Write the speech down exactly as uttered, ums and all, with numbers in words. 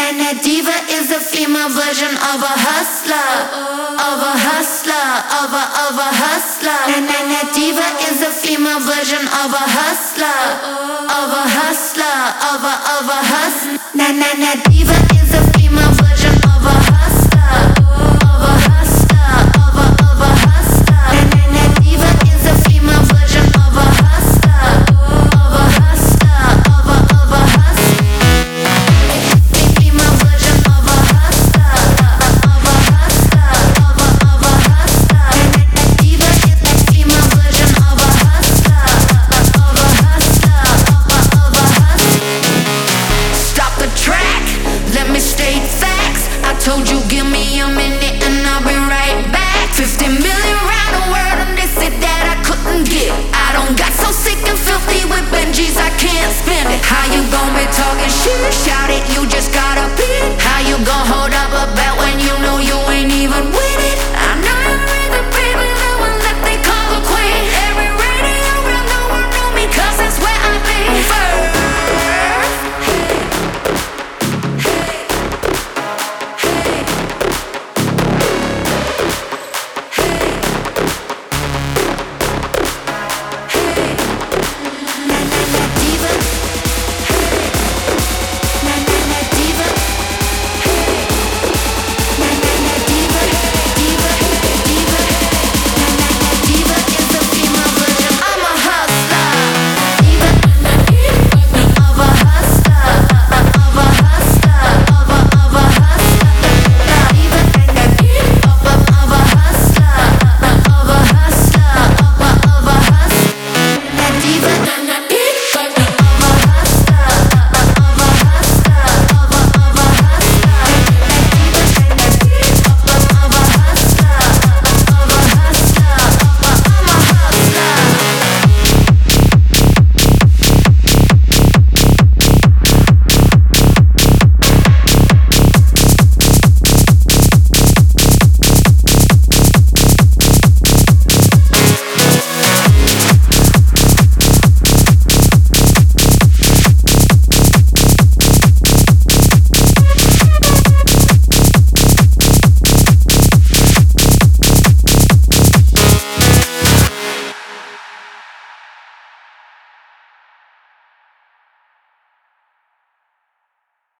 na diva is a female version of a hustler, of a hustler, of a of a hustler. Na na na diva is a female version of a hustler, of a hustler, of a of a hustler. Na na na diva is a female version of a hustler, of a hustler, of a of a hustler. Na na na diva is a female version of a hustler, of a hustler, of a of a hustler. Female version of a hustler, of a hustler, of a of a hustler. Na na diva is a female version of a hustler, of a hustler, of a of a hustler. Stop the track, let me state facts. I told you give me a minute and I'll be right back. Fifty million round the world and they said that I couldn't get. I don't got so sick and filthy with Benjis I can't spend it. How you gon' be talking shit? Shout it, you just got